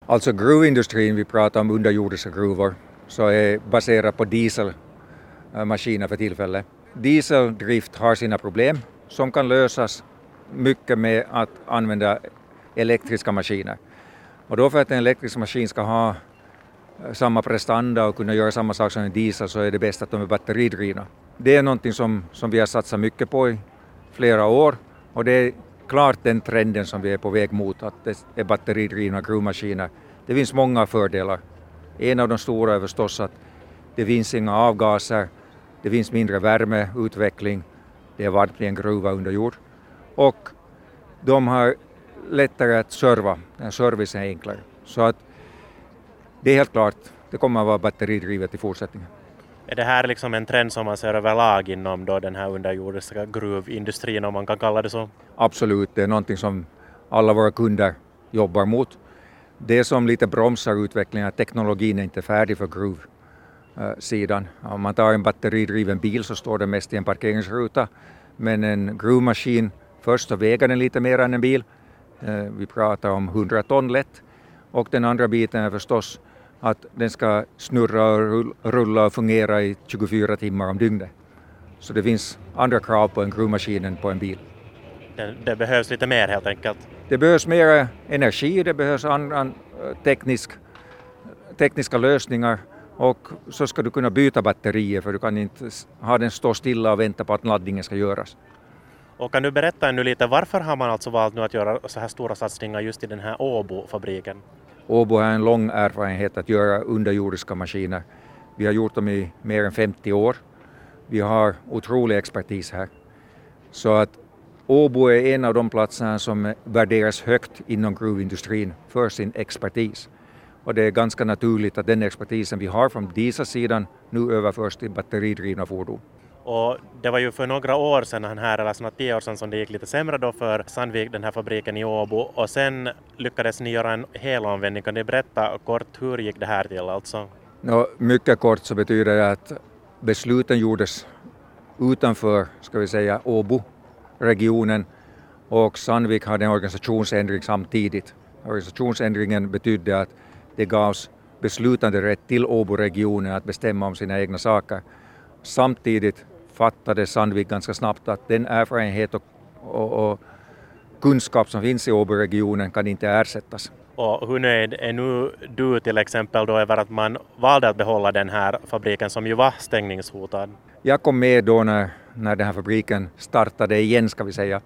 Alltså gruvindustrin, vi pratar om underjordiska gruvor, så är baserat på dieselmaskiner för tillfället. Dieseldrift har sina problem som kan lösas mycket med att använda elektriska maskiner. Och då för att en elektrisk maskin ska ha samma prestanda och kunna göra samma sak som en diesel så är det bäst att de är batteridrivna. Det är någonting som vi har satsat mycket på i flera år och det är klart den trenden som vi är på väg mot, att det är batteridrivna gruvmaskiner. Det finns många fördelar. En av de stora är förstås att det finns inga avgaser, det finns mindre värmeutveckling, det är varmt i en gruva under jord och de har lättare att serva, den servicen är enklare. Så att det är helt klart, det kommer att vara batteridrivet i fortsättningen. Är det här liksom en trend som man ser överlag inom då den här underjordiska gruvindustrin, om man kan kalla det så? Absolut, det är någonting som alla våra kunder jobbar mot. Det som lite bromsar utvecklingen är att teknologin är inte färdig för gruvsidan. Om man tar en batteridriven bil så står det mest i en parkeringsruta, men en gruvmaskin, först så väger den lite mer än en bil. Vi pratar om 100 ton lätt. Och den andra biten är förstås att den ska snurra och rulla och fungera i 24 timmar om dygnet. Så det finns andra krav på en gruvmaskin än på en bil. Det behövs lite mer helt enkelt? Det behövs mer energi, det behövs andra tekniska lösningar och så ska du kunna byta batterier för du kan inte ha den stå stilla och vänta på att laddningen ska göras. Och kan du berätta nu lite, varför har man alltså valt nu att göra så här stora satsningar just i den här Åbo-fabriken? Åbo har en lång erfarenhet att göra underjordiska maskiner. Vi har gjort dem i mer än 50 år. Vi har otrolig expertis här. Så att Åbo är en av de platserna som värderas högt inom gruvindustrin för sin expertis. Och det är ganska naturligt att den expertisen vi har från dieselsidan nu överförs till batteridrivna fordon. Och det var ju för några år sedan här, eller snart 10 år sedan, som det gick lite sämre då för Sandvik, den här fabriken i Åbo. Och sen lyckades ni göra en helomvändning. Kan ni berätta kort hur gick det här till alltså? Mycket kort så betyder det att besluten gjordes utanför, ska vi säga, Åbo-regionen och Sandvik hade en organisationsändring samtidigt. Organisationsändringen betydde att det gavs beslutande rätt till Åbo-regionen att bestämma om sina egna saker. Samtidigt fattade Sandvik ganska snabbt att den erfarenhet och kunskap som finns i Åbo-regionen kan inte ersättas. Och hur nöjd är nu du till exempel då över att man valde att behålla den här fabriken som ju var stängningshotad? Jag kom med då när den här fabriken startade igen, ska vi säga.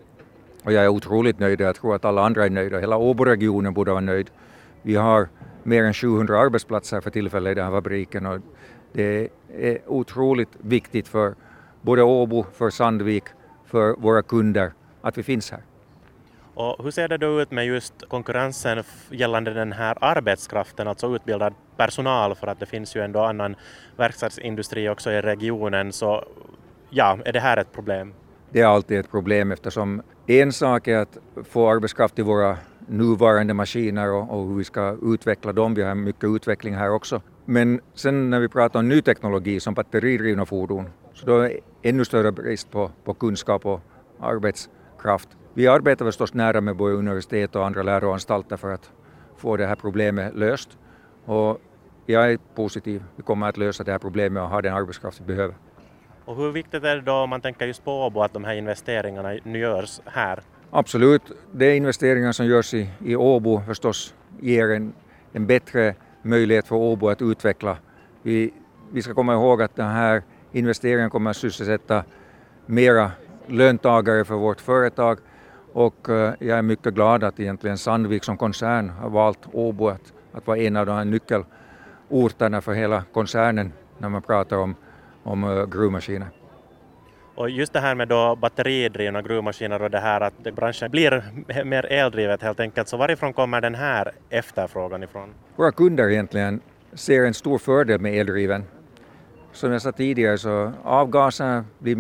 Och jag är otroligt nöjd och jag tror att alla andra är nöjda. Hela Åbo-regionen borde vara nöjd. Vi har mer än 700 arbetsplatser för tillfället i den här fabriken och det är otroligt viktigt för både Åbo, för Sandvik, för våra kunder att vi finns här. Och hur ser det då ut med just konkurrensen gällande den här arbetskraften, alltså utbildad personal, för att det finns ju ändå annan verkstadsindustri också i regionen, så ja, är det här ett problem? Det är alltid ett problem eftersom en sak är att få arbetskraft till våra nuvarande maskiner och hur vi ska utveckla dem. Vi har mycket utveckling här också. Men sen när vi pratar om ny teknologi som batteridrivna fordon så då är det ännu större brist på kunskap och arbetskraft. Vi arbetar förstås nära med både universitet och andra läroanstalter för att få det här problemet löst. Och jag är positiv. Vi kommer att lösa det här problemet och ha den arbetskraft vi behöver. Och hur viktigt är det då om man tänker just på Åbo att de här investeringarna nu görs här? Absolut. De investeringar som görs i Åbo förstås ger en bättre möjlighet för Åbo att utveckla. Vi ska komma ihåg att den här investeringen kommer att sysselsätta mera löntagare för vårt företag och jag är mycket glad att egentligen Sandvik som koncern har valt Åbo att vara en av de här nyckelorterna för hela koncernen när man pratar om gruvmaskiner. Och just det här med då batteridrivna gruvmaskiner och det här att branschen blir mer eldrivet helt enkelt, så varifrån kommer den här efterfrågan ifrån? Våra kunder egentligen ser en stor fördel med eldriven. Som jag sa tidigare så avgaserna blir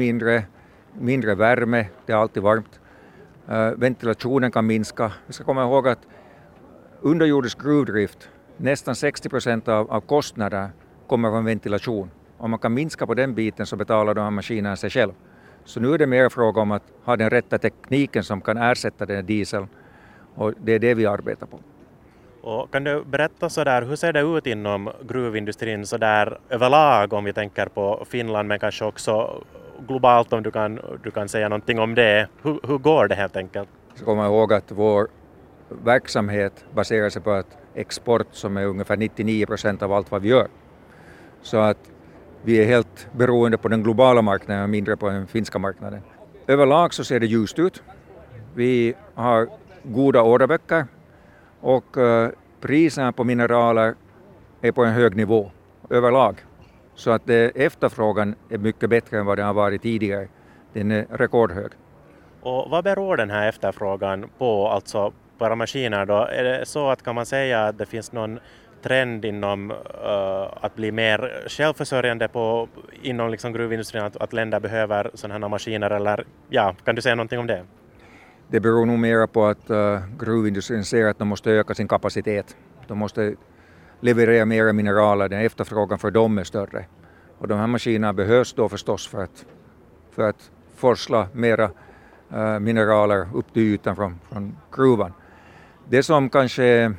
mindre värme, det är alltid varmt. Ventilationen kan minska. Vi ska komma ihåg att underjordisk gruvdrift, nästan 60% av kostnader kommer från ventilation. Om man kan minska på den biten så betalar de här maskinerna sig själv. Så nu är det mer fråga om att ha den rätta tekniken som kan ersätta den dieseln och det är det vi arbetar på. Och kan du berätta så där, hur ser det ut inom gruvindustrin så där överlag om vi tänker på Finland men kanske också globalt om du kan säga någonting om det. Hur går det helt enkelt? Så kommer jag ihåg att vår verksamhet baserar sig på att export som är ungefär 99% av allt vad vi gör. Så att vi är helt beroende på den globala marknaden och mindre på den finska marknaden. Överlag så ser det ljust ut. Vi har goda orderböcker och priserna på mineraler är på en hög nivå överlag. Så att efterfrågan är mycket bättre än vad det har varit tidigare. Den är rekordhög. Och vad beror den här efterfrågan på, alltså på era maskiner då? Är det så att kan man säga att det finns någon trend inom att bli mer självförsörjande inom liksom gruvindustrin, att länder behöver sådana här maskiner, eller ja, kan du säga någonting om det? Det beror nog mer på att gruvindustrin ser att de måste öka sin kapacitet. De måste leverera mer mineraler, den efterfrågan för dem är större. Och de här maskinerna behövs då förstås för att forsla mera mineraler upp till ytan från gruvan. Det som kanske är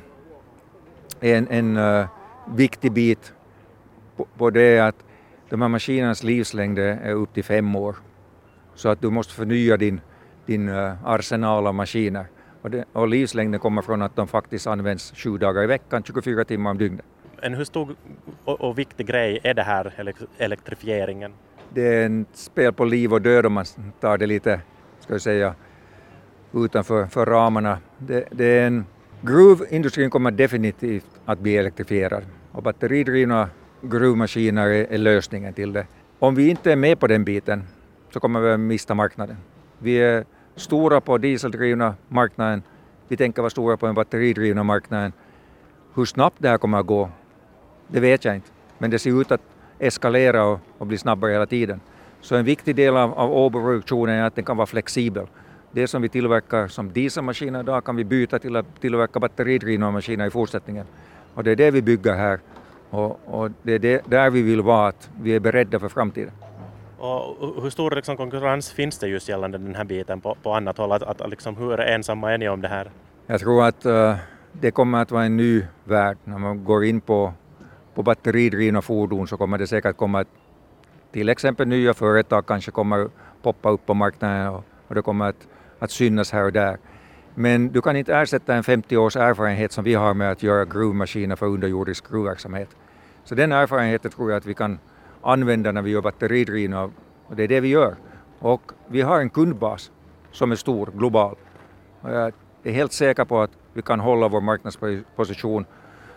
en viktig bit på det är att de här maskinernas livslängd är upp till 5 år. Så att du måste förnya din arsenal av maskiner. Och livslängden kommer från att de faktiskt används 7 dagar i veckan, 24 timmar om dygnet. Hur stor och viktig grej är det här elektrifieringen? Det är ett spel på liv och död om man tar det lite, ska jag säga, utanför ramarna. Gruvindustrin kommer definitivt att bli elektrifierad och batteridrivna gruvmaskiner är lösningen till det. Om vi inte är med på den biten så kommer vi mista marknaden. Vi är stora på dieseldrivna marknaden, vi tänker vara stora på den batteridrivna marknaden. Hur snabbt det här kommer att gå, det vet jag inte. Men det ser ut att eskalera och bli snabbare hela tiden. Så en viktig del av Åbo-produktionen är att den kan vara flexibel. Det som vi tillverkar som dieselmaskiner idag kan vi byta till att tillverka batteridrivna maskiner i fortsättningen. Och det är det vi bygger här. Och det är där vi vill vara, att vi är beredda för framtiden. Och hur stor liksom konkurrens finns det just gällande den här biten på annat håll? Att liksom, hur ensamma är ni om det här? Jag tror att det kommer att vara en ny värld. När man går in på batteridrivna fordon så kommer det säkert komma till exempel nya företag kanske kommer poppa upp på marknaden och det kommer att synas här och där. Men du kan inte ersätta en 50 års erfarenhet som vi har med att göra gruvmaskiner för underjordisk gruvverksamhet. Så den erfarenheten tror jag att vi kan använda när vi gör batteridrivna och det är det vi gör. Och vi har en kundbas som är stor, global. Och jag är helt säker på att vi kan hålla vår marknadsposition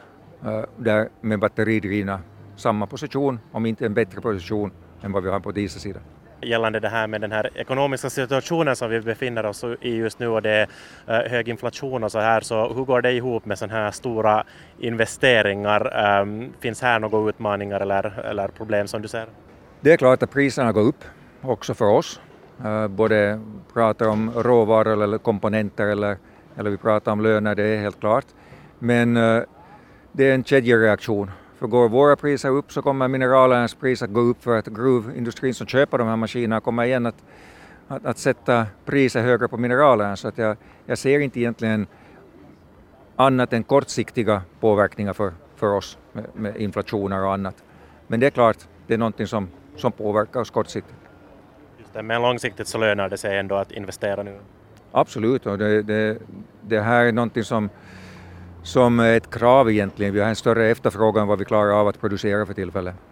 där med batteridrivna samma position, om inte en bättre position än vad vi har på dieselsidan. Gällande det här med den här ekonomiska situationen som vi befinner oss i just nu och det är hög inflation och så här, så hur går det ihop med sådana här stora investeringar? Finns här några utmaningar eller problem som du ser? Det är klart att priserna går upp också för oss. Både pratar om råvaror eller komponenter eller vi pratar om löner, det är helt klart. Men det är en kedjereaktion. För går våra priser upp så kommer mineralernas priser att gå upp för att gruvindustrin som köper de här maskinerna kommer igen att sätta priser högre på mineralerna. Så att jag ser inte egentligen annat än kortsiktiga påverkningar för oss med inflationer och annat. Men det är klart, det är någonting som påverkar oss kortsiktigt. Just det, men långsiktigt så lönar det sig ändå att investera nu? Absolut, och det här är någonting som är ett krav egentligen. Vi har en större efterfrågan än vad vi klarar av att producera för tillfället.